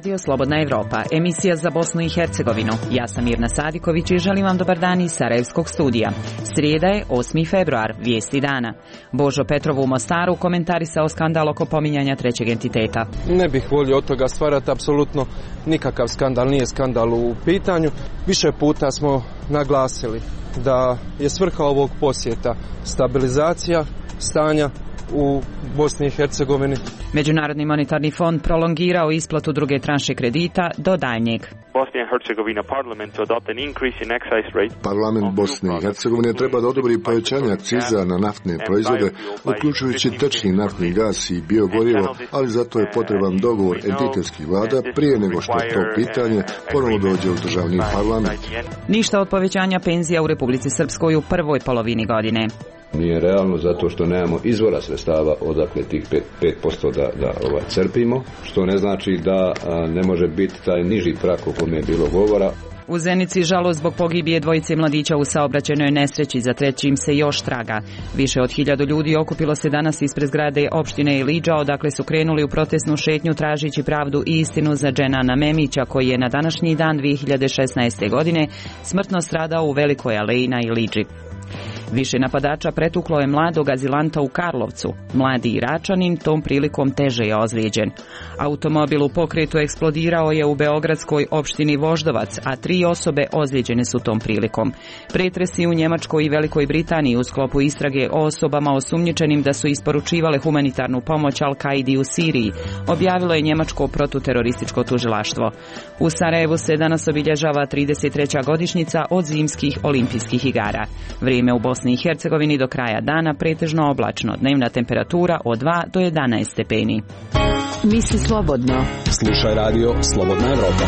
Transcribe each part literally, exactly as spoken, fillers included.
Radio Slobodna Evropa, emisija za Bosnu i Hercegovinu. Ja sam Mirna Sadiković i želim vam dobar dan iz Sarajevskog studija. Srijeda je osmi februar, vijesti dana. Božo Petrov u Mostaru komentarisao skandal oko pominjanja trećeg entiteta. Ne bih volio od toga stvarati apsolutno nikakav skandal, nije skandal u pitanju. Više puta smo naglasili da je svrha ovog posjeta stabilizacija stanja u Bosni i Hercegovini. Međunarodni monetarni fond prolongirao isplatu druge tranše kredita do daljnjeg. Parlament Bosne i Hercegovine treba da odobri povećanje akciza na naftne proizvode, uključujući tečni naftni gas i biogorivo, ali zato je potreban dogovor entitetskih vlada prije nego što to pitanje ponovno dođe u državni parlament. Ništa od povećanja penzija u Republici Srpskoj u prvoj polovini godine. Nije realno zato što nemamo izvora sredstava odakle tih pet posto da, da ovaj, crpimo, što ne znači da a, ne može biti taj niži prak o kome je bilo govora. U Zenici žalost zbog pogibije dvojice mladića u saobraćajnoj nesreći, za trećim se još traga. Više od hiljadu ljudi okupilo se danas ispred zgrade opštine Ilidža, odakle su krenuli u protestnu šetnju tražići pravdu i istinu za Dženana Memića, koji je na današnji dan dvije hiljade šesnaeste. godine smrtno stradao u Velikoj aleji na Ilidži. Više napadača pretuklo je mladog azilanta u Karlovcu. Mladi Iračanin tom prilikom teže je ozlijeđen. Automobil u pokretu eksplodirao je u beogradskoj opštini Voždovac, a tri osobe ozlijeđene su tom prilikom. Pretresi u Njemačkoj i Velikoj Britaniji u sklopu istrage o osobama osumnjičenim da su isporučivale humanitarnu pomoć Al-Kaidi u Siriji, objavilo je njemačko protuterorističko tužilaštvo. U Sarajevu se danas obilježava trideset treća godišnjica od zimskih olimpijskih igara. Vrijeme u Bosni i Hercegovini do kraja dana pretežno oblačno, dnevna temperatura od dva do jedanaest stepeni. Misli slobodno. Slušaj radio Slobodna Evropa.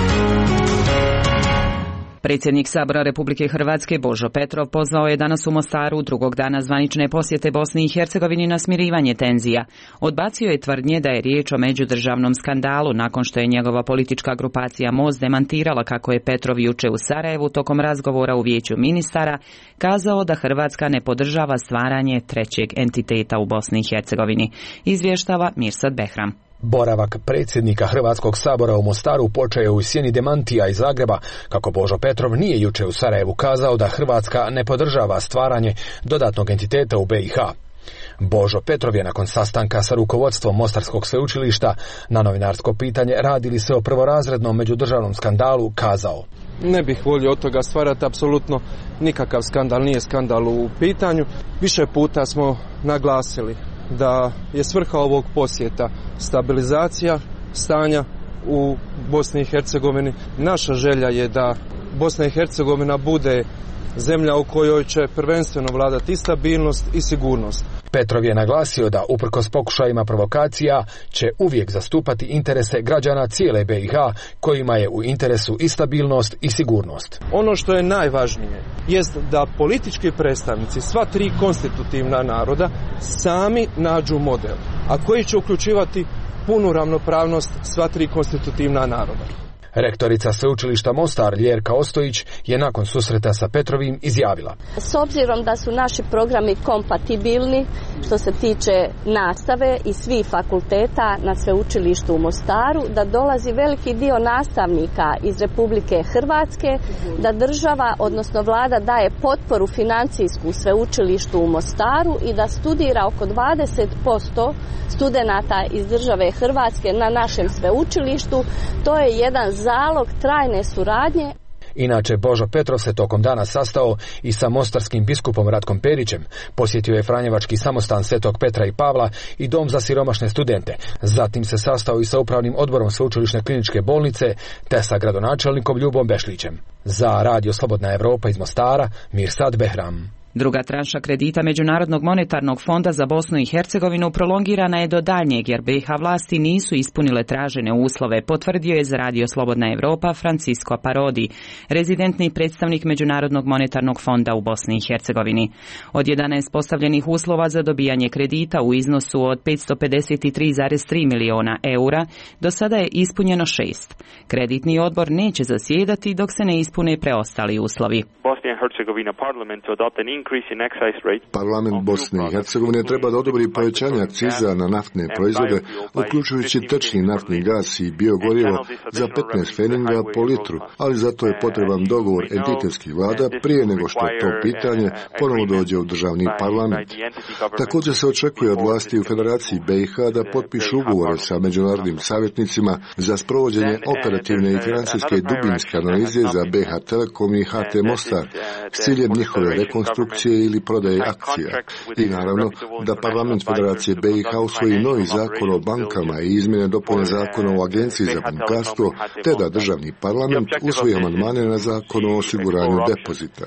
Predsjednik Sabora Republike Hrvatske Božo Petrov pozvao je danas u Mostaru drugog dana zvanične posjete Bosni i Hercegovini na smirivanje tenzija. Odbacio je tvrdnje da je riječ o međudržavnom skandalu nakon što je njegova politička grupacija Most demantirala kako je Petrov juče u Sarajevu tokom razgovora u Vijeću ministara kazao da Hrvatska ne podržava stvaranje trećeg entiteta u Bosni i Hercegovini. Izvještava Mirsad Behram. Boravak predsjednika Hrvatskog sabora u Mostaru počeo je u sjeni demantija iz Zagreba, kako Božo Petrov nije juče u Sarajevu kazao da Hrvatska ne podržava stvaranje dodatnog entiteta u B i H. Božo Petrov je nakon sastanka sa rukovodstvom Mostarskog sveučilišta na novinarsko pitanje radi li se o prvorazrednom međudržavnom skandalu kazao: Ne bih volio od toga stvarati apsolutno nikakav skandal, nije skandal u pitanju. Više puta smo naglasili da je svrha ovog posjeta stabilizacija stanja u Bosni i Hercegovini. Naša želja je da Bosna i Hercegovina bude zemlja u kojoj će prvenstveno vladati i stabilnost i sigurnost. Petrov je naglasio da uprkos pokušajima provokacija će uvijek zastupati interese građana cijele B i H, kojima je u interesu i stabilnost i sigurnost. Ono što je najvažnije jest da politički predstavnici sva tri konstitutivna naroda sami nađu model, a koji će uključivati punu ravnopravnost sva tri konstitutivna naroda. Rektorica sveučilišta Mostar Ljerka Ostojić je nakon susreta sa Petrovim izjavila: S obzirom da su naši programi kompatibilni što se tiče nastave i svih fakulteta na sveučilištu u Mostaru, da dolazi veliki dio nastavnika iz Republike Hrvatske, da država, odnosno vlada daje potporu financijsku sveučilištu u Mostaru i da studira oko dvadeset posto studenata iz države Hrvatske na našem sveučilištu, to je jedan zalog trajne suradnje. Inače, Božo Petrov se tokom dana sastao i sa mostarskim biskupom Ratkom Perićem, posjetio je Franjevački samostan Svetog Petra i Pavla i dom za siromašne studente. Zatim se sastao i sa upravnim odborom Sveučilišne kliničke bolnice te sa gradonačelnikom Ljubom Bešlićem. Za Radio Slobodna Evropa iz Mostara, Mirsad Behram. Druga tranša kredita Međunarodnog monetarnog fonda za Bosnu i Hercegovinu prolongirana je do daljnjeg jer B i H vlasti nisu ispunile tražene uslove, potvrdio je za Radio Slobodna Evropa Francisco Parodi, rezidentni predstavnik Međunarodnog monetarnog fonda u Bosni i Hercegovini. Od jedanaest postavljenih uslova za dobijanje kredita u iznosu od petsto pedeset tri zarez tri miliona eura, do sada je ispunjeno šest. Kreditni odbor neće zasjedati dok se ne ispune preostali uslovi. Bosnia Parlament Bosne i Hercegovine treba da odobri povećanje akciza na naftne proizvode, uključujući tečni naftni gas i biogorivo za petnaest pfeninga po litru, ali zato je potreban dogovor entitetskih vlada prije nego što to pitanje ponovo dođe u državni parlament. Također se očekuje od vlasti u Federaciji B i H da potpišu ugovore sa međunarodnim savjetnicima za sprovođenje operativne i financijske dubinske analize za B H Telekom i H T Mostar s ciljem njihove rekonstrukcije ili prodaje akcija. I naravno da parlament Federacije B i H usvoji novi zakon o bankama i izmjene dopune zakona o agenciji za bankarstvo, te da državni parlament usvoji amandmane na zakon o osiguranju depozita.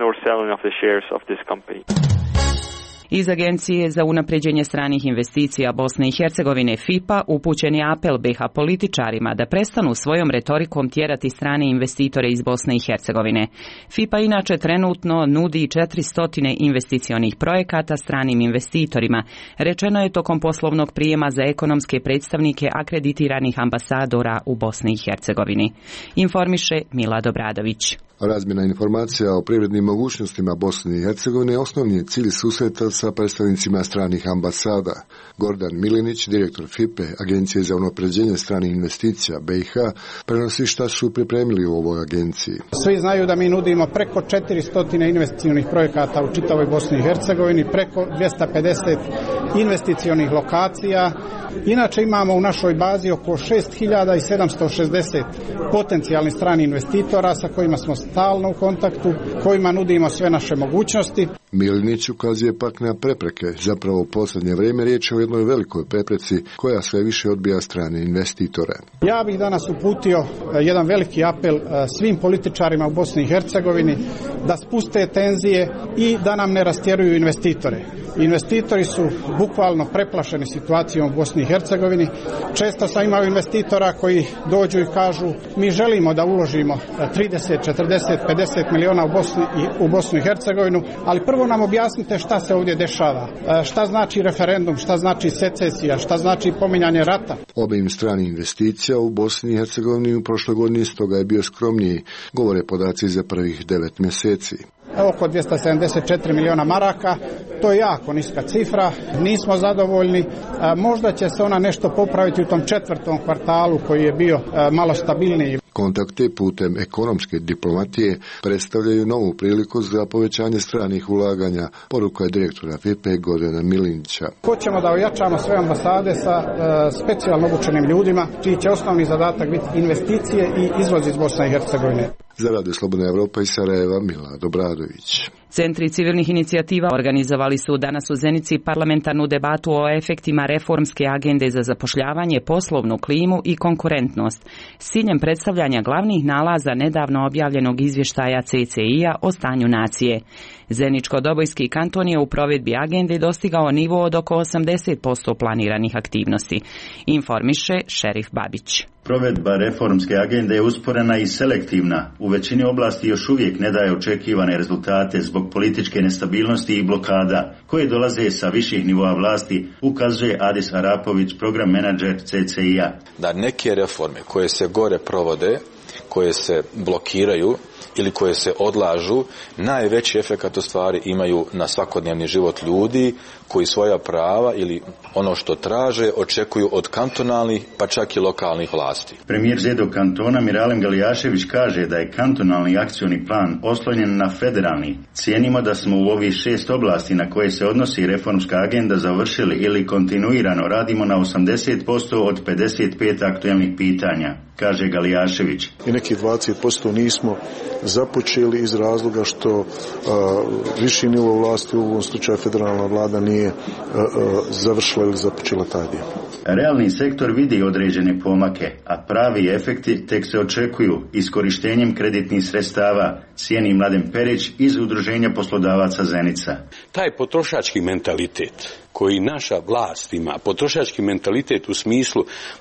Iz Agencije za unapređenje stranih investicija Bosne i Hercegovine F I P A upućen je apel B H političarima da prestanu svojom retorikom tjerati strane investitore iz Bosne i Hercegovine. F I P A inače trenutno nudi četiristo investicionih projekata stranim investitorima, rečeno je tokom poslovnog prijema za ekonomske predstavnike akreditiranih ambasadora u Bosni i Hercegovini. Informiše Milad Obradović. Razmjena informacija o privrednim mogućnostima Bosne i Hercegovine osnovni je cilj susreta sa predstavnicima stranih ambasada. Gordan Milinić, direktor F I P E, Agencije za unapređenje stranih investicija B i H, prenosi šta su pripremili u ovoj agenciji. Svi znaju da mi nudimo preko četiristo investicionih projekata u čitavoj Bosni i Hercegovini, preko dvjesto pedeset investicionih lokacija. Inače imamo u našoj bazi oko šest hiljada sedamsto šezdeset potencijalnih stranih investitora sa kojima smo stalno u kontaktu, kojima nudimo sve naše mogućnosti. Milinić ukazuje pak na prepreke. Zapravo u posljednje vrijeme riječ je o jednoj velikoj prepreci koja sve više odbija strane investitore. Ja bih danas uputio jedan veliki apel svim političarima u Bosni i Hercegovini da spuste tenzije i da nam ne rastjeruju investitore. Investitori su bukvalno preplašeni situacijom u Bosni i Hercegovini. Često sam imao investitora koji dođu i kažu mi želimo da uložimo trideset, četrdeset, pedeset miliona u Bosni i u Bosnu i Hercegovinu, ali prvo nam objasnite šta se ovdje dešava. Šta znači referendum, šta znači secesija, šta znači pominjanje rata. Obim stranih investicija u Bosni i Hercegovini u prošloj godini stoga je bio skromniji, govore podaci za prvih devet mjeseci. Oko dvjesto sedamdeset četiri miliona maraka, to je jako niska cifra, nismo zadovoljni, možda će se ona nešto popraviti u tom četvrtom kvartalu koji je bio malo stabilniji. Kontakte putem ekonomske diplomatije predstavljaju novu priliku za povećanje stranih ulaganja, poruka je direktora F I P E Gordana Milinića. Hoćemo da ojačamo sve ambasade sa e, specijalno obučenim ljudima, čiji će osnovni zadatak biti investicije i izvoz iz Bosne i Hercegovine. Za Radio Slobodna Evropa iz Sarajeva, Milad Obradović. Centri civilnih inicijativa organizovali su danas u Zenici parlamentarnu debatu o efektima reformske agende za zapošljavanje, poslovnu klimu i konkurentnost s ciljem predstavljanja glavnih nalaza nedavno objavljenog izvještaja C C I-a o stanju nacije. Zeničko-Dobojski kanton je u provedbi agende dostigao nivo od oko osamdeset posto planiranih aktivnosti. Informiše Šerif Babić. Provedba reformske agende je usporena i selektivna. U većini oblasti još uvijek ne daje očekivane rezultate zbog političke nestabilnosti i blokada koje dolaze sa viših nivoa vlasti, ukazuje Adis Arapović, program menadžer C C I-a. Da neke reforme koje se gore provode, koje se blokiraju ili koje se odlažu, najveći efekat u stvari imaju na svakodnevni život ljudi koji svoja prava ili ono što traže očekuju od kantonalnih pa čak i lokalnih vlasti. Premijer Zedo kantona Miralem Galijašević kaže da je kantonalni akcioni plan oslonjen na federalni. Cijenimo da smo u ovih šest oblasti na koje se odnosi reformska agenda završili ili kontinuirano radimo na osamdeset posto od pedeset pet aktuelnih pitanja, kaže Galijašević. I neki dvadeset posto nismo započeli iz razloga što a, viši nivo vlasti, u ovom slučaju federalna vlada, nije a, a, završila ili započela taj dio. Realni sektor vidi određene pomake, a pravi efekti tek se očekuju iskorištenjem kreditnih sredstava, cijeni Mladen Perić iz Udruženja poslodavaca Zenica. Taj potrošački mentalitet koji naša vlast ima, potrošački mentalitet u smislu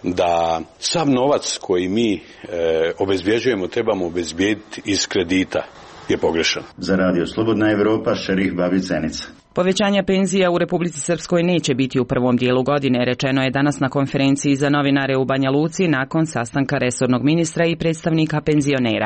da sav novac koji mi e, obezbjeđujemo trebamo obezbijediti iz kredita, je pogrešan. Za Radio Slobodna Evropa, Šerif Babić, Zenica. Povećanja penzija u Republici Srpskoj neće biti u prvom dijelu godine, rečeno je danas na konferenciji za novinare u Banja Luci nakon sastanka resornog ministra i predstavnika penzionera.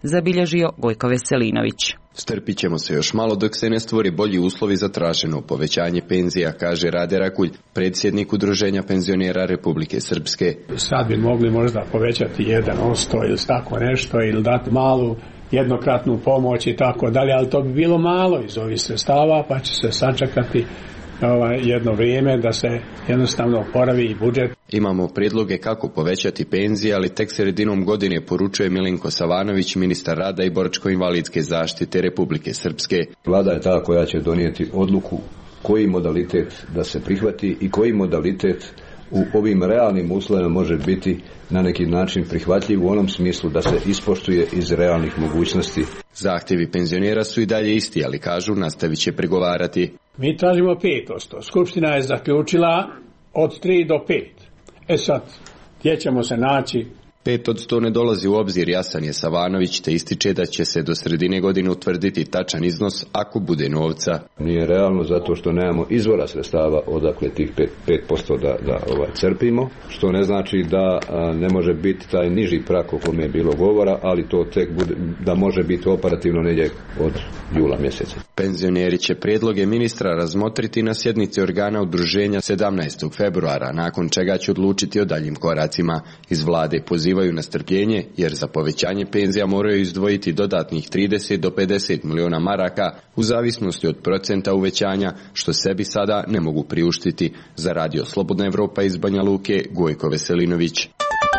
zabilježio Gojko Veselinović. Strpit ćemo se još malo dok se ne stvori bolji uslovi za traženo povećanje penzija, kaže Rade Rakulj, predsjednik Udruženja penzionera Republike Srpske. Sad bi mogli možda povećati jedan posto ili tako nešto, ili dati malu jednokratnu pomoć i tako dalje, ali to bi bilo malo iz ovih sredstava, pa će se sačekati ovaj, jedno vrijeme da se jednostavno oporavi i budžet. Imamo prijedloge kako povećati penzije, ali tek sredinom godine, poručuje Milenko Savanović, ministar rada i boračko-invalidske zaštite Republike Srpske. Vlada je ta koja će donijeti odluku koji modalitet da se prihvati i koji modalitet u ovim realnim uslovima može biti na neki način prihvatljiv u onom smislu da se ispoštuje iz realnih mogućnosti. Zahtjevi penzionera su i dalje isti, ali kažu nastavit će pregovarati. Mi tražimo pet posto. Skupština je zaključila od tri do pet. E sad, gdje ćemo se naći? pet od sto ne dolazi u obzir, jasan je Savanović, te ističe da će se do sredine godine utvrditi tačan iznos ako bude novca. Nije realno zato što nemamo izvora sredstava odakle tih pet posto da, da ovaj, crpimo, što ne znači da a, ne može biti taj niži prak o kome je bilo govora, ali to tek bude, da može biti operativno negdje od jula mjeseca. Penzioneri će prijedloge ministra razmotriti na sjednici organa udruženja sedamnaestog februara, nakon čega će odlučiti o daljim koracima. Iz vlade pozivaju na strpljenje, jer za povećanje penzija moraju izdvojiti dodatnih trideset do pedeset miliona maraka u zavisnosti od procenta uvećanja, što sebi sada ne mogu priuštiti. Za Radio Slobodna Evropa iz Banja Luke, Gojko Veselinović.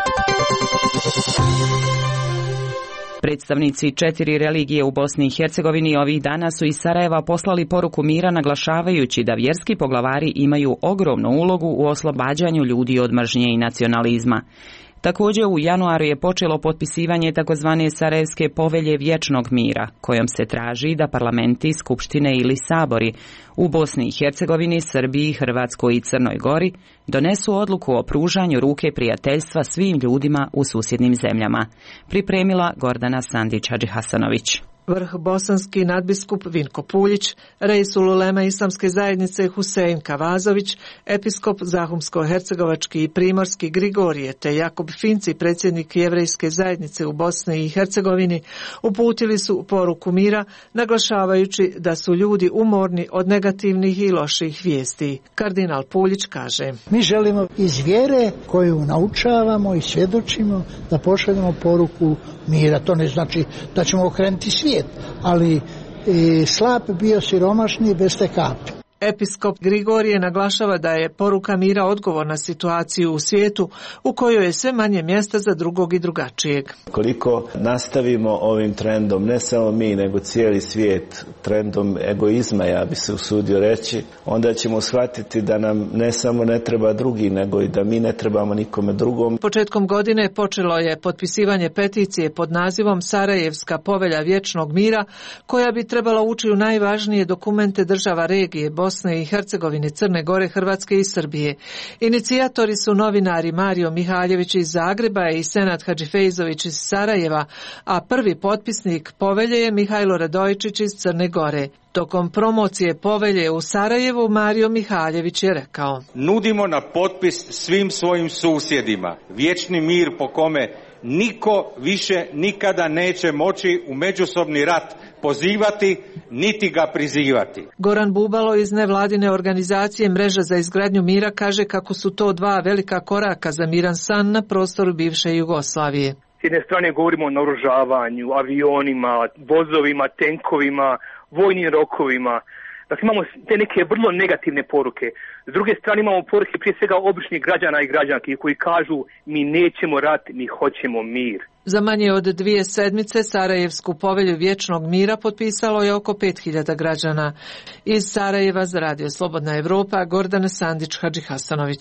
Predstavnici četiri religije u Bosni i Hercegovini ovih dana su iz Sarajeva poslali poruku mira, naglašavajući da vjerski poglavari imaju ogromnu ulogu u oslobađanju ljudi od mržnje i nacionalizma. Također u januaru je počelo potpisivanje takozvane Sarajevske povelje vječnog mira, kojom se traži da parlamenti, skupštine ili sabori u Bosni i Hercegovini, Srbiji, Hrvatskoj i Crnoj Gori donesu odluku o pružanju ruke prijateljstva svim ljudima u susjednim zemljama. Pripremila Gordana Sandić-Hadžihasanović. Vrh bosanski nadbiskup Vinko Puljić, reisul uleme islamske zajednice Husein Kavazović, episkop Zahumsko-hercegovački i primorski Grigorije te Jakub Finci, predsjednik jevrejske zajednice u Bosni i Hercegovini, uputili su poruku mira, naglašavajući da su ljudi umorni od negativnih i loših vijesti. Kardinal Puljić kaže: Mi želimo iz vjere koju naučavamo i svjedočimo da pošaljemo poruku mira. To ne znači da ćemo okrenuti svijet, ali e, slab bio siromašni bez te kapi. Episkop Grigorije naglašava da je poruka mira odgovor na situaciju u svijetu u kojoj je sve manje mjesta za drugog i drugačijeg. Koliko nastavimo ovim trendom, ne samo mi, nego cijeli svijet, trendom egoizma, ja bi se usudio reći, onda ćemo shvatiti da nam ne samo ne treba drugi, nego i da mi ne trebamo nikome drugom. Početkom godine počelo je potpisivanje peticije pod nazivom Sarajevska povelja vječnog mira, koja bi trebala ući u najvažnije dokumente država regije Bosne i Hercegovine, Crne Gore, Hrvatske i Srbije. Inicijatori su novinari Mario Mihaljević iz Zagreba i Senad Hadžifejzović iz Sarajeva, a prvi potpisnik povelje je Mihajlo Radojičić iz Crne Gore. Tokom promocije povelje u Sarajevu Mario Mihaljević je rekao: Nudimo na potpis svim svojim susjedima vječni mir po kome niko više nikada neće moći u međusobni rat pozivati, niti ga prizivati. Goran Bubalo iz nevladine organizacije Mreža za izgradnju mira kaže kako su to dva velika koraka za miran san na prostoru bivše Jugoslavije. S jedne strane govorimo o naoružavanju, avionima, vozovima, tenkovima, vojnim rokovima. Dakle, imamo te neke vrlo negativne poruke. S druge strane imamo poruke prije svega običnih građana i građanki koji kažu mi nećemo rat, mi hoćemo mir. Za manje od dvije sedmice Sarajevsku povelju vječnog mira potpisalo je oko pet hiljada građana. Iz Sarajeva za Radio Slobodna Evropa, Gordana Sandić-Hadžihasanović.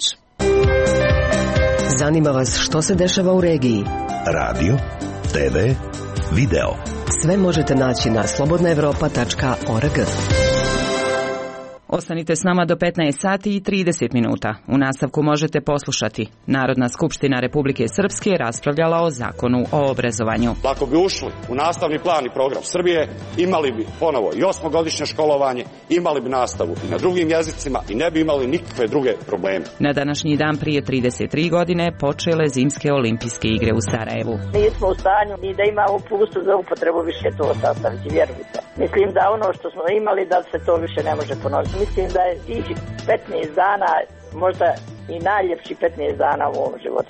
Zanima vas što se dešava u regiji? Radio, te ve, video. Sve možete naći na slobodna evropa tačka org. Ostanite s nama do petnaest sati i trideset minuta. U nastavku možete poslušati. Narodna skupština Republike Srpske raspravljala o zakonu o obrazovanju. Ako bi ušli u nastavni plan i program Srbije, imali bi ponovo i osmogodišnje školovanje, imali bi nastavu i na drugim jezicima i ne bi imali nikakve druge probleme. Na današnji dan prije trideset tri godine počele zimske olimpijske igre u Sarajevu. Nismo u stanju ni da imamo pustu za upotrebu više to sastaviti, vjerujte. Mislim da ono što smo imali da se to više ne može ponoviti. Mislim da je tih petnaest dana možda i najljepši petnaest dana u ovom životu.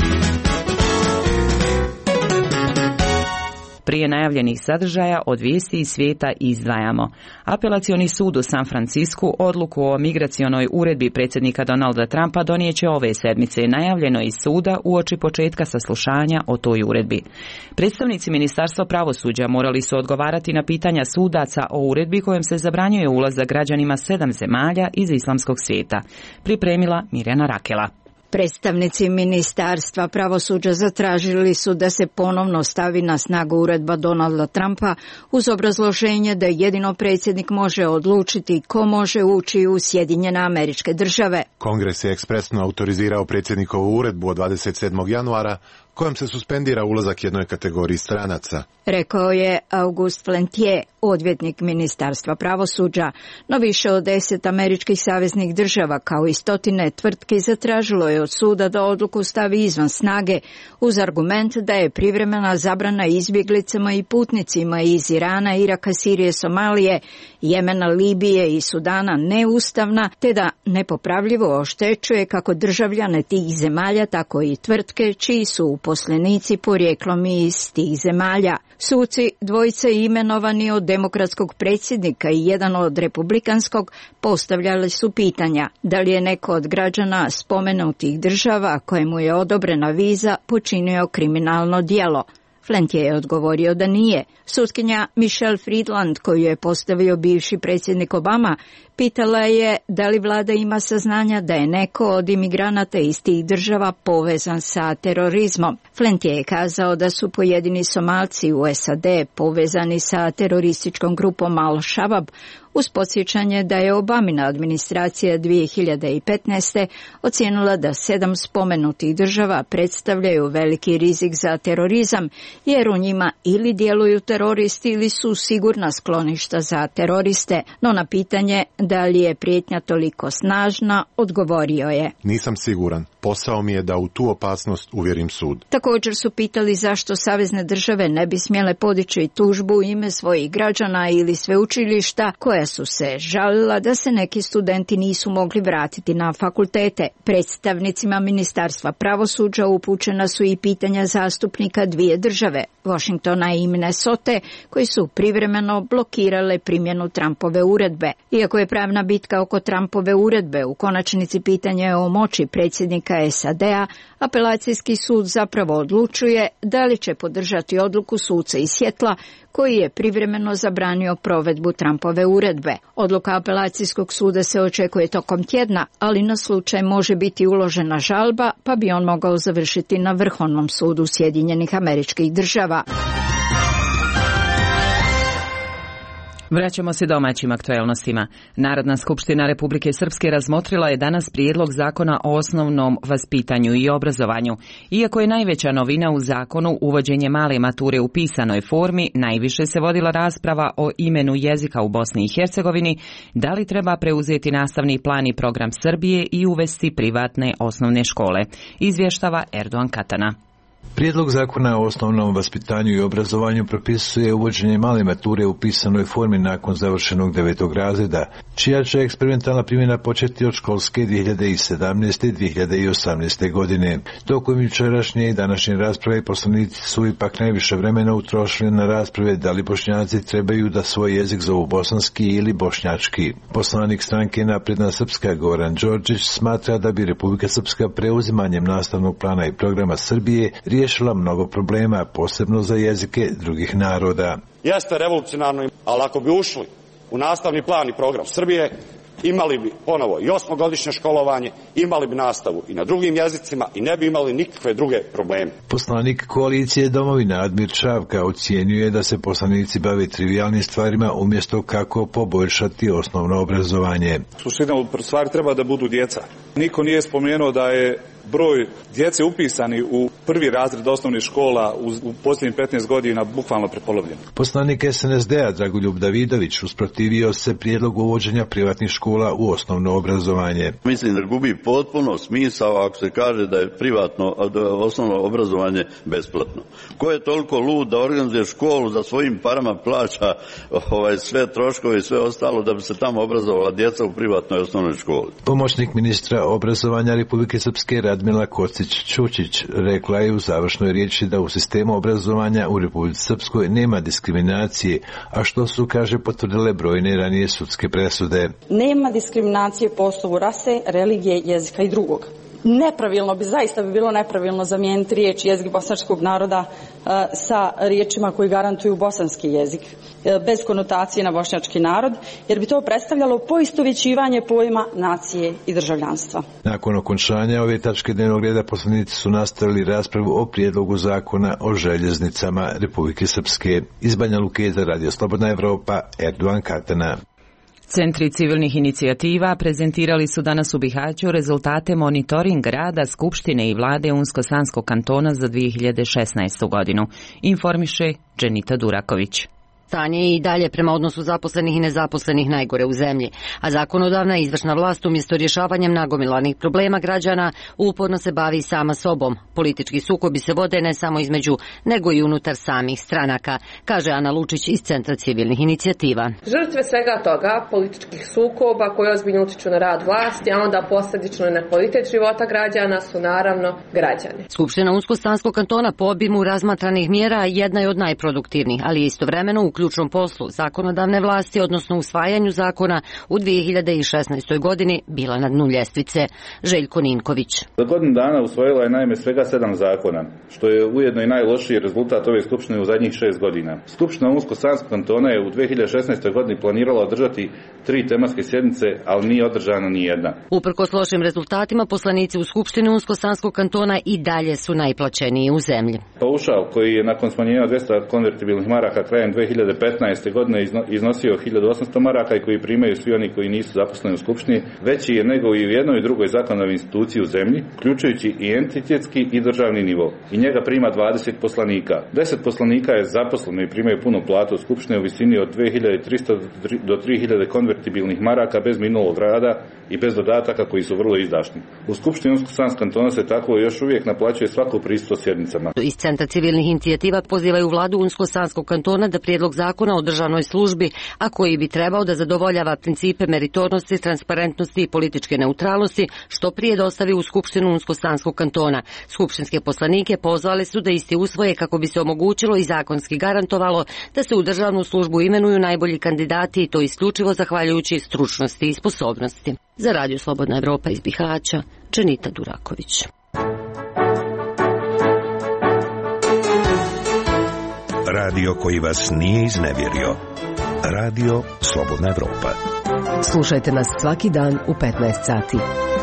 Prije najavljenih sadržaja od vijesti iz svijeta izdvajamo. Apelacioni sud u San Francisku odluku o migracionoj uredbi predsjednika Donalda Trumpa donijeće ove sedmice, najavljeno iz suda uoči početka saslušanja o toj uredbi. Predstavnici Ministarstva pravosuđa morali su odgovarati na pitanja sudaca o uredbi kojom se zabranjuje ulazak građanima sedam zemalja iz islamskog svijeta. Pripremila Mirjana Rakela. Predstavnici Ministarstva pravosuđa zatražili su da se ponovno stavi na snagu uredba Donalda Trumpa uz obrazloženje da jedino predsjednik može odlučiti ko može ući u Sjedinjene Američke Države. Kongres je ekspresno autorizirao predsjednikovu uredbu od dvadeset sedmog januara kojom se suspendira ulazak jednoj kategoriji stranaca. Rekao je August Flentier, odvjetnik Ministarstva pravosuđa, no više od deset američkih saveznih država kao i stotine tvrtki zatražilo je od suda da odluku stavi izvan snage uz argument da je privremena zabrana izbjeglicama i putnicima iz Irana, Iraka, Sirije, Somalije, Jemena, Libije i Sudana neustavna, te da nepopravljivo oštećuje kako državljane tih zemalja, tako i tvrtke čiji su uposlenici porijeklom iz tih zemalja. Suci, dvojice imenovani od demokratskog predsjednika i jedan od republikanskog, postavljali su pitanja da li je neko od građana spomenutih država kojemu je odobrena viza počinio kriminalno djelo. Flentier je odgovorio da nije. Sutkinja Michelle Friedland, koju je postavio bivši predsjednik Obama, pitala je da li vlada ima saznanja da je neko od imigranata iz tih država povezan sa terorizmom. Flentier je kazao da su pojedini Somalci u S A D povezani sa terorističkom grupom Al-Shabaab, uz podsjećanje da je Obamina administracija dvije hiljade petnaeste. ocijenila da sedam spomenutih država predstavljaju veliki rizik za terorizam, jer u njima ili djeluju teroristi ili su sigurna skloništa za teroriste. No na pitanje da li je prijetnja toliko snažna, odgovorio je: Nisam siguran. Posao mi je da u tu opasnost uvjerim sud. Također su pitali zašto savezne države ne bi smjele podići tužbu u ime svojih građana ili sveučilišta koja su se žalila da se neki studenti nisu mogli vratiti na fakultete. Predstavnicima Ministarstva pravosuđa upućena su i pitanja zastupnika dvije države, Washingtona i Minnesote, koji su privremeno blokirale primjenu Trumpove uredbe. Iako je pravna bitka oko Trumpove uredbe u konačnici pitanje o moći predsjednika S A D-a, apelacijski sud zapravo odlučuje da li će podržati odluku suca iz Sjetla koji je privremeno zabranio provedbu Trumpove uredbe. Odluka apelacijskog suda se očekuje tokom tjedna, ali na slučaj može biti uložena žalba, pa bi on mogao završiti na Vrhovnom sudu Sjedinjenih Američkih Država. Vraćamo se domaćim aktuelnostima. Narodna skupština Republike Srpske razmotrila je danas prijedlog zakona o osnovnom vaspitanju i obrazovanju. Iako je najveća novina u zakonu uvođenje male mature u pisanoj formi, najviše se vodila rasprava o imenu jezika u Bosni i Hercegovini, da li treba preuzeti nastavni plan i program Srbije i uvesti privatne osnovne škole. Izvještava Erdogan Katana. Prijedlog zakona o osnovnom vaspitanju i obrazovanju propisuje uvođenje male mature u pisanoj formi nakon završenog devetog razreda, čija će eksperimentalna primjena početi od školske dvije hiljade sedamnaeste. dvije hiljade osamnaeste. godine. Tokom jučerašnje i današnje rasprave poslanici su ipak najviše vremena utrošili na rasprave da li Bošnjaci trebaju da svoj jezik zovu bosanski ili bošnjački. Poslanik stranke Napredna Srpska Goran Đorđić smatra da bi Republika Srpska preuzimanjem nastavnog plana i programa Srbije riješila mnogo problema, posebno za jezike drugih naroda. Jeste revolucionarno, ali ako bi ušli u nastavni plan i program Srbije, imali bi ponovo i osmogodišnje školovanje, imali bi nastavu i na drugim jezicima i ne bi imali nikakve druge probleme. Poslanik koalicije Domovina Admir Čavka ocjenjuje da se poslanici bave trivijalnim stvarima umjesto kako poboljšati osnovno obrazovanje. Suština stvari treba da budu djeca. Niko nije spomenuo da je broj djece upisani u prvi razred osnovnih škola u, u posljednjih petnaest godina bukvalno prepolovljen. Poslanik S N S D-a Dragoljub Davidović usprotivio se prijedlogu uvođenja privatnih škola u osnovno obrazovanje. Mislim da gubi potpuno smisao ako se kaže da je privatno osnovno obrazovanje besplatno. Ko je toliko lud da organizuje školu za svojim parama plaća ovaj, sve troškove i sve ostalo da bi se tamo obrazovala djeca u privatnoj osnovnoj školi? Pomoćnik ministra obrazovanja Republike Srpske Radmila Kocić-Čučić rekla je u završnoj riječi da u sistemu obrazovanja u Republici Srpskoj nema diskriminacije, a što su, kaže, potvrdile brojne ranije sudske presude. Nema diskriminacije po osnovu rase, religije, jezika i drugog. Nepravilno bi, zaista bi bilo nepravilno zamijeniti riječ jezik bosanskog naroda uh, sa riječima koji garantuju bosanski jezik, uh, bez konotacije na bošnjački narod, jer bi to predstavljalo poistovjećivanje pojma nacije i državljanstva. Nakon okončanja ove tačke dnevnog reda poslanici su nastavili raspravu o prijedlogu zakona o željeznicama Republike Srpske. Iz Banja Luke za Radio Slobodna Evropa, Erdovan Katana. Centri civilnih inicijativa prezentirali su danas u Bihaću rezultate monitoringa rada Skupštine i vlade Unsko-Sanskog kantona za dvije hiljade šesnaestu godinu. Informiše Dženita Duraković. Stanje je i dalje prema odnosu zaposlenih i nezaposlenih najgore u zemlji, a zakonodavna i izvršna vlast umjesto rješavanjem nagomilanih problema građana uporno se bavi sama sobom. Politički sukobi se vode ne samo između, nego i unutar samih stranaka, kaže Ana Lučić iz Centra civilnih inicijativa. Žrtve svega toga, političkih sukoba koji ozbiljno utiču na rad vlasti, a onda posljedično i na kvalitet života građana su naravno građani. Skupština Unsko-Sanskog kantona po obimu razmatranih mjera jedna je od najproduktivnijih, ali istovremeno u ključnom poslu zakonodavne vlasti, odnosno usvajanju zakona u dvije hiljade šesnaestoj godini bila na dnu ljestvice. Željko Ninković. Za godinu dana usvojila je naime svega sedam zakona, što je ujedno i najlošiji rezultat ove skupštine u zadnjih šest godina. Skupština Unsko-Sanskog kantona je u dvije hiljade šesnaestoj godini planirala održati tri tematske sjednice, ali nije održana ni jedna. Uprkos lošim rezultatima, poslanici u Skupštini Unsko-Sanskog kantona i dalje su najplaćeniji u zemlji. Paušal koji je nakon smanjenja dvjesto konvertibilnih maraka krajem dvije hiljade petnaeste. godine iznosio hiljadu osamsto maraka i koji primaju svi oni koji nisu zaposleni u Skupštini, veći je nego i u jednoj i drugoj zakonodavnoj instituciji u zemlji, uključujući i entitetski i državni nivo. I njega prima dvadeset poslanika. deset poslanika je zaposleno i primaju punu platu u Skupštini u visini od dvije hiljade tristo do tri hiljade konvertibilnih maraka bez minulog rada i bez dodataka koji su vrlo izdašni. U Skupštini Unsko-Sanskog kantona se tako još uvijek naplaćuje svako prisustvo sjednicama. Iz Centra civilnih inicijativa pozivaju vladu Unsko-Sanskog kantona da prijedlog zakona o državnoj službi, a koji bi trebao da zadovoljava principe meritornosti, transparentnosti i političke neutralnosti, što prije dostavi u Skupštinu Unsko-Sanskog kantona. Skupštinske poslanike pozvali su da isti usvoje kako bi se omogućilo i zakonski garantovalo da se u državnu službu imenuju najbolji kandidati i to isključivo zahvaljujući stručnosti i sposobnosti. Za Radio Slobodna Evropa iz Bihaća, Dženita Duraković. Radio koji vas nije iznevjerio. Radio Slobodna Evropa. Slušajte nas svaki dan u petnaest sati.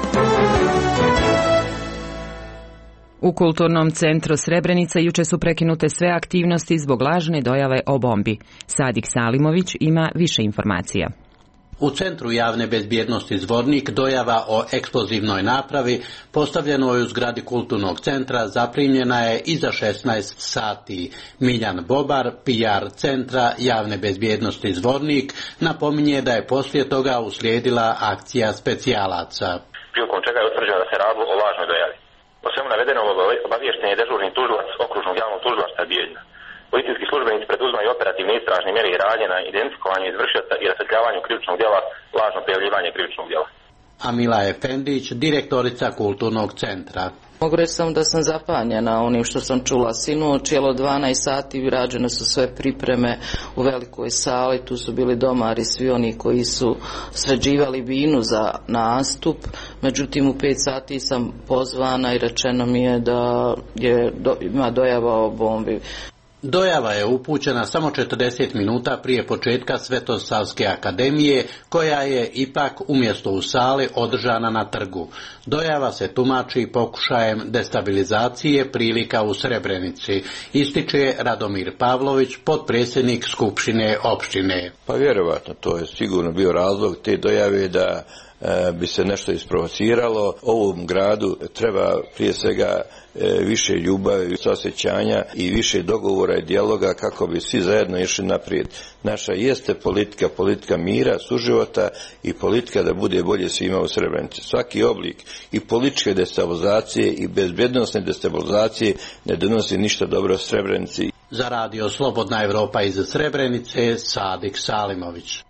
U Kulturnom centru Srebrenica juče su prekinute sve aktivnosti zbog lažne dojave o bombi. Sadik Salimović ima više informacija. U Centru javne bezbjednosti Zvornik dojava o eksplozivnoj napravi postavljenoj u zgradi Kulturnog centra zaprimljena je iza šesnaest sati. Miljan Bobar, P R Centra javne bezbjednosti Zvornik, napominje da je poslije toga uslijedila akcija specijalaca. Prilikom čega je utvrđeno da se radilo o lažnoj dojavi. O svemu navedenom obaviješten je dežurni tužilac okružnog javnog tužilaštva Bijeljina. Policijski službenici preduzimaju operativne istražne mjere i radnje na identifikovanju izvršioca i rasvjetljavanju krivičnog djela, lažno prijavljivanje krivičnog djela. Amila Efendić, direktorica Kulturnog centra. Mogu reći samo da sam zapanjena onim što sam čula sinoć, cijelo dvanaest sati rađene su sve pripreme u velikoj sali, tu su bili domari, svi oni koji su sređivali binu za nastup, međutim u pet sati sam pozvana i rečeno mi je da je do, ima dojava o bombi. Dojava je upućena samo četrdeset minuta prije početka Svetosavske akademije, koja je ipak umjesto u sali održana na trgu. Dojava se tumači pokušajem destabilizacije prilika u Srebrenici, ističe Radomir Pavlović, potpredsjednik Skupštine opštine. Pa vjerovatno, to je sigurno bio razlog te dojave da e, bi se nešto isprovociralo. Ovom gradu treba prije svega više ljubavi, osjećanja i više dogovora i dijaloga kako bi svi zajedno išli naprijed. Naša jeste politika, politika mira, suživota i politika da bude bolje svima u Srebrenici. Svaki oblik i političke destabilizacije i bezbjednosne destabilizacije ne donosi ništa dobro Srebrenici. Za radio Slobodna Evropa iz Srebrenice, Sadik Salimović.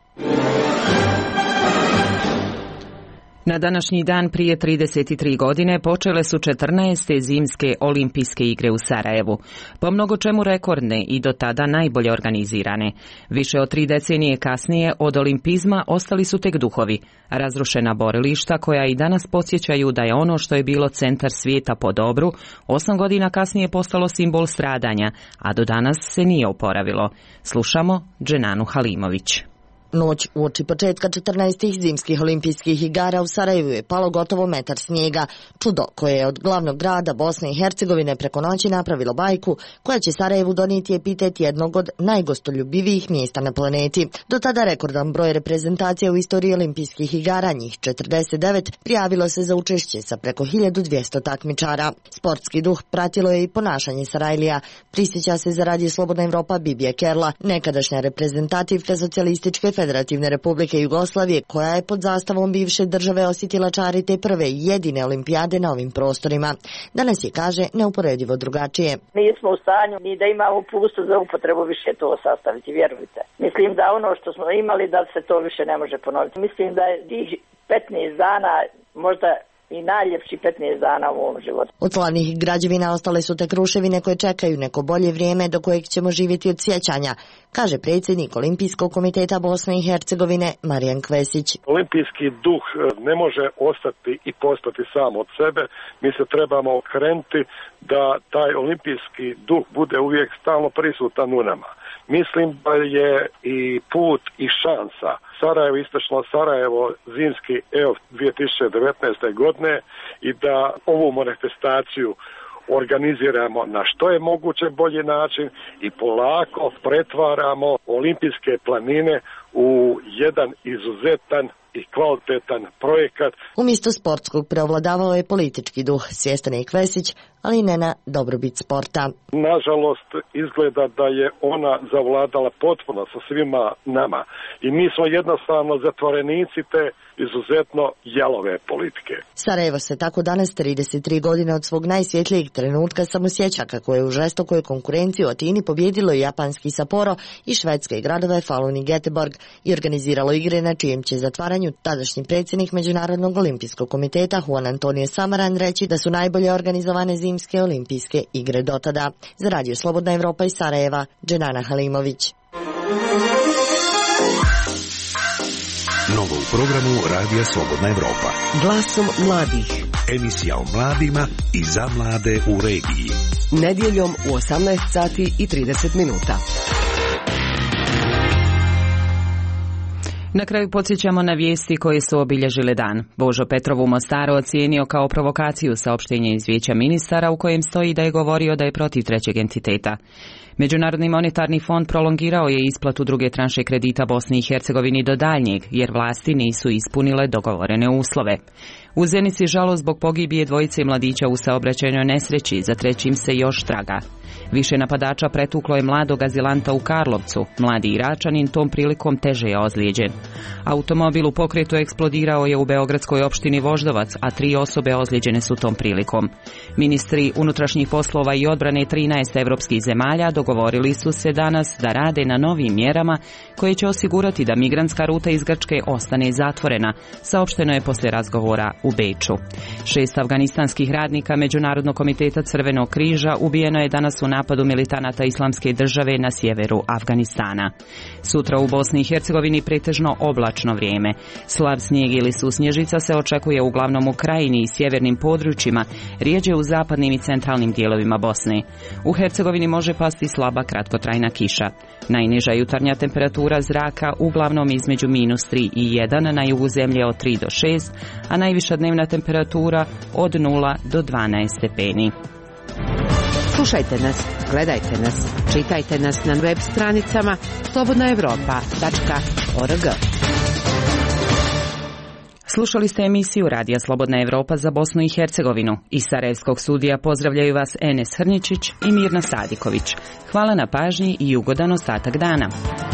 Na današnji dan prije trideset tri godine počele su četrnaeste zimske olimpijske igre u Sarajevu, po mnogo čemu rekordne i do tada najbolje organizirane. Više od tri decenije kasnije od olimpizma ostali su tek duhovi, razrušena borilišta koja i danas podsjećaju da je ono što je bilo centar svijeta po dobru, osam godina kasnije postalo simbol stradanja, a do danas se nije oporavilo. Slušamo Dženanu Halimović. Noć uoči početka četrnaestih zimskih olimpijskih igara u Sarajevu je palo gotovo metar snijega, čudo koje je od glavnog grada Bosne i Hercegovine preko noći napravilo bajku koja će Sarajevu donijeti epitet jednog od najgostoljubivijih mjesta na planeti. Do tada rekordan broj reprezentacija u istoriji olimpijskih igara, njih četrdeset devet, prijavilo se za učešće sa preko hiljadu dvjesto takmičara. Sportski duh pratilo je i ponašanje Sarajlija, prisjeća se za radio Slobodna Evropa Bibije Kerla, nekadašnja reprezentativka socijalističke Federativne Republike Jugoslavije, koja je pod zastavom bivše države osjetila čari te prve i jedine olimpijade na ovim prostorima. Danas je, kaže, neuporedivo drugačije. Nismo u stanju ni da imamo pustu za upotrebu više to sastaviti, vjerujte. Mislim da ono što smo imali da se to više ne može ponoviti. Mislim da je tih petnaest dana možda i najljepši petnaest dana u ovom životu. Od slavnih građevina ostale su tek ruševine koje čekaju neko bolje vrijeme do kojeg ćemo živjeti od sjećanja, kaže predsjednik Olimpijskog komiteta Bosne i Hercegovine Marijan Kvesić. Olimpijski duh ne može ostati i postati sam od sebe. Mi se trebamo okrenuti da taj olimpijski duh bude uvijek stalno prisutan u nama. Mislim da je i put i šansa Sarajevo, istočno Sarajevo, zimski E O F dvije tisuće devetnaeste. godine i da ovu manifestaciju organiziramo na što je moguće bolji način i polako pretvaramo olimpijske planine u jedan izuzetan i kvalitetan projekat. Umjesto sportskog preovladavao je politički duh, svjestan je Kvesić, ali ne na dobrobit sporta. Nažalost, izgleda da je ona zavladala potpuno sa svima nama i mi smo jednostavno zatvorenici te izuzetno jalove politike. Sarajevo se tako danas, trideset tri godine od svog najsvjetlijeg trenutka, samosjeća kako je u žestokoj konkurenciji u Atini pobjedilo i japanski Sapporo i švedske gradove Falun i Göteborg i organiziralo igre na čijem će zatvaranju tadašnji predsjednik Međunarodnog olimpijskog komiteta Juan Antonio Samaran reći da su najbolje organizovane zimske olimpijske igre do tada. Za radio Slobodna Evropa iz Sarajeva, Dženana Halimović. Novo u programu Radija Slobodna Evropa. Glasom mladih. Emisija o mladima i za mlade u regiji. Nedjeljom u osamnaest sati i trideset minuta. Na kraju podsjećamo na vijesti koje su obilježile dan. Božo Petrov u Mostaru ocijenio kao provokaciju saopštenje iz Vijeća ministara u kojem stoji da je govorio da je protiv trećeg entiteta. Međunarodni monetarni fond prolongirao je isplatu druge tranše kredita Bosni i Hercegovini do daljnjeg, jer vlasti nisu ispunile dogovorene uslove. U Zenici žalost zbog pogibije dvojice mladića u saobraćajnoj nesreći, za trećim se još traga. Više napadača pretuklo je mladog azilanta u Karlovcu, mladi Iračanin tom prilikom teže je ozlijeđen. Automobil u pokretu eksplodirao je u beogradskoj opštini Voždovac, a tri osobe ozlijeđene su tom prilikom. Ministri unutrašnjih poslova i odbrane trinaest evropskih zemalja dogovorili su se danas da rade na novim mjerama koje će osigurati da migrantska ruta iz Grčke ostane zatvorena, saopšteno je poslije razgovora u Beču. Šest afganistanskih radnika Međunarodnog komiteta Crvenog križa ubijeno je danas u napadu militanata Islamske države na sjeveru Afganistana. Sutra u Bosni i Hercegovini pretežno oblačno vrijeme. Slab snijeg ili susnježica se očekuje uglavnom u krajini i sjevernim područjima, rijeđe u zapadnim i centralnim dijelovima Bosne. U Hercegovini može pasti slaba kratkotrajna kiša. Najniža jutarnja temperatura zraka uglavnom između minus tri i jedan, na jugu zemlje od tri do šest, a najviša dnevna temperatura od nula do dvanaest stepeni. Slušajte nas, gledajte nas, čitajte nas na web stranicama slobodna evropa tačka org. Slušali ste emisiju Radija Slobodna Evropa za Bosnu i Hercegovinu. Iz Sarajevskog studija pozdravljaju vas Enes Hrničić i Mirna Sadiković. Hvala na pažnji i ugodan ostatak dana.